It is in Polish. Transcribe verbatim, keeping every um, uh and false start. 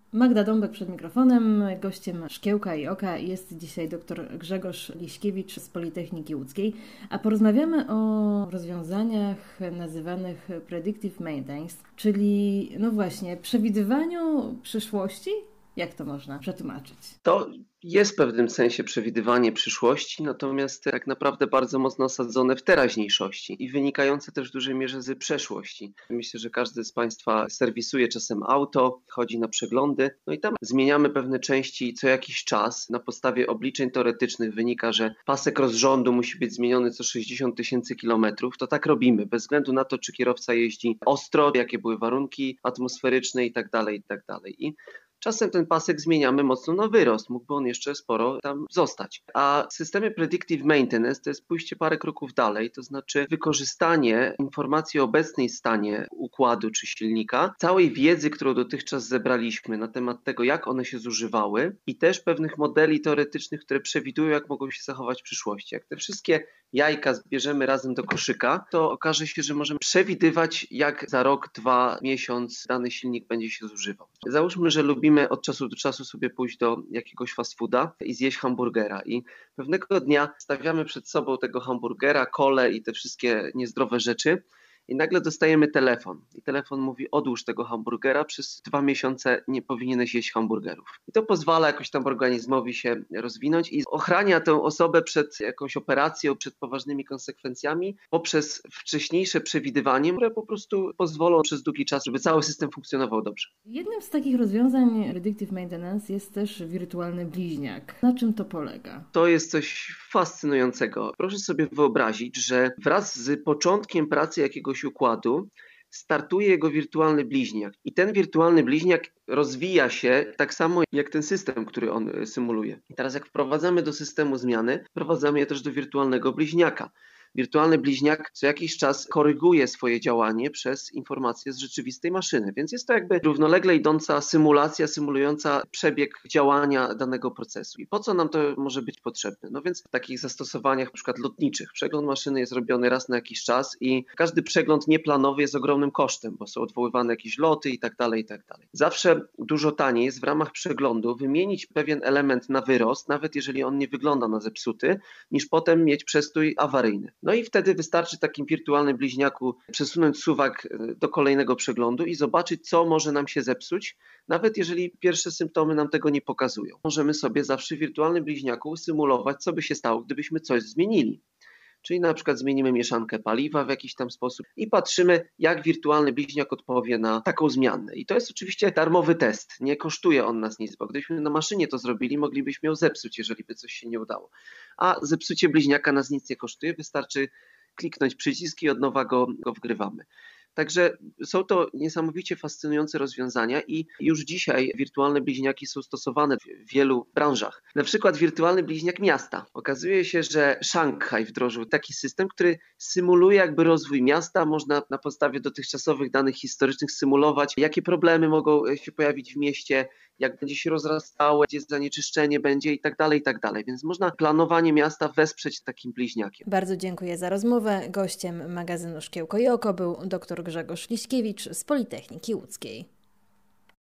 Magda Dąbek przed mikrofonem. Gościem Szkiełka i Oka jest dzisiaj dr Grzegorz Liśkiewicz z Politechniki Łódzkiej, a porozmawiamy o rozwiązaniach nazywanych predictive maintenance, czyli no właśnie przewidywaniu przyszłości. Jak to można przetłumaczyć? To jest w pewnym sensie przewidywanie przyszłości, natomiast tak naprawdę bardzo mocno osadzone w teraźniejszości i wynikające też w dużej mierze z przeszłości. Myślę, że każdy z Państwa serwisuje czasem auto, chodzi na przeglądy, no i tam zmieniamy pewne części co jakiś czas. Na podstawie obliczeń teoretycznych wynika, że pasek rozrządu musi być zmieniony co sześćdziesiąt tysięcy kilometrów. To tak robimy, bez względu na to, czy kierowca jeździ ostro, jakie były warunki atmosferyczne i tak dalej, i tak dalej. I czasem ten pasek zmieniamy mocno na wyrost, mógłby on jeszcze sporo tam zostać. A w systemie predictive maintenance to jest pójście parę kroków dalej, to znaczy wykorzystanie informacji o obecnej stanie układu czy silnika, całej wiedzy, którą dotychczas zebraliśmy na temat tego, jak one się zużywały i też pewnych modeli teoretycznych, które przewidują, jak mogą się zachować w przyszłości. Jak te wszystkie jajka zbierzemy razem do koszyka, to okaże się, że możemy przewidywać, jak za rok, dwa, miesiąc dany silnik będzie się zużywał. Załóżmy, że lubimy od czasu do czasu sobie pójść do jakiegoś fast fooda i zjeść hamburgera i pewnego dnia stawiamy przed sobą tego hamburgera, kolę i te wszystkie niezdrowe rzeczy i nagle dostajemy telefon i telefon mówi: odłóż tego hamburgera, przez dwa miesiące nie powinieneś jeść hamburgerów. I to pozwala jakoś tam organizmowi się rozwinąć i ochrania tę osobę przed jakąś operacją, przed poważnymi konsekwencjami poprzez wcześniejsze przewidywanie, które po prostu pozwolą przez długi czas, żeby cały system funkcjonował dobrze. Jednym z takich rozwiązań predictive maintenance jest też wirtualny bliźniak. Na czym to polega? To jest coś fascynującego. Proszę sobie wyobrazić, że wraz z początkiem pracy jakiegoś układu startuje jego wirtualny bliźniak i ten wirtualny bliźniak rozwija się tak samo jak ten system, który on symuluje. I teraz jak wprowadzamy do systemu zmiany, wprowadzamy je też do wirtualnego bliźniaka. Wirtualny bliźniak co jakiś czas koryguje swoje działanie przez informacje z rzeczywistej maszyny, więc jest to jakby równolegle idąca symulacja, symulująca przebieg działania danego procesu. I po co nam to może być potrzebne? No więc w takich zastosowaniach na przykład lotniczych przegląd maszyny jest robiony raz na jakiś czas i każdy przegląd nieplanowy jest ogromnym kosztem, bo są odwoływane jakieś loty i tak dalej, i tak dalej. Zawsze dużo taniej jest w ramach przeglądu wymienić pewien element na wyrost, nawet jeżeli on nie wygląda na zepsuty, niż potem mieć przestój awaryjny. No i wtedy wystarczy takim wirtualnym bliźniaku przesunąć suwak do kolejnego przeglądu i zobaczyć, co może nam się zepsuć, nawet jeżeli pierwsze symptomy nam tego nie pokazują. Możemy sobie zawsze w wirtualnym bliźniaku symulować, co by się stało, gdybyśmy coś zmienili. Czyli na przykład zmienimy mieszankę paliwa w jakiś tam sposób i patrzymy, jak wirtualny bliźniak odpowie na taką zmianę. I to jest oczywiście darmowy test, nie kosztuje on nas nic, bo gdybyśmy na maszynie to zrobili, moglibyśmy ją zepsuć, jeżeli by coś się nie udało. A zepsucie bliźniaka nas nic nie kosztuje, wystarczy kliknąć przycisk i od nowa go, go wgrywamy. Także są to niesamowicie fascynujące rozwiązania i już dzisiaj wirtualne bliźniaki są stosowane w wielu branżach. Na przykład wirtualny bliźniak miasta. Okazuje się, że Szanghaj wdrożył taki system, który symuluje jakby rozwój miasta. Można na podstawie dotychczasowych danych historycznych symulować, jakie problemy mogą się pojawić w mieście, jak będzie się rozrastało, gdzie zanieczyszczenie będzie i tak dalej, i tak dalej. Więc można planowanie miasta wesprzeć takim bliźniakiem. Bardzo dziękuję za rozmowę. Gościem magazynu Szkiełko i Oko był dr Grzegorz Liśkiewicz z Politechniki Łódzkiej.